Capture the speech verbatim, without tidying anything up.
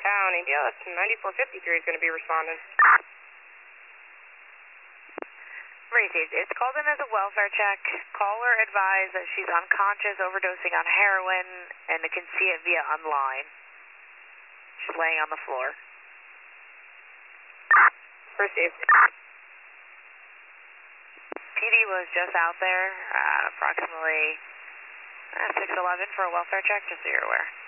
downtown. A B L S ninety-four fifty-three is going to be responding. Received. It's called in as a welfare check. Caller advised that she's unconscious, overdosing on heroin, and they can see it via online. She's laying on the floor. Received. P D was just out there at approximately uh, six eleven for a welfare check, just so you're aware.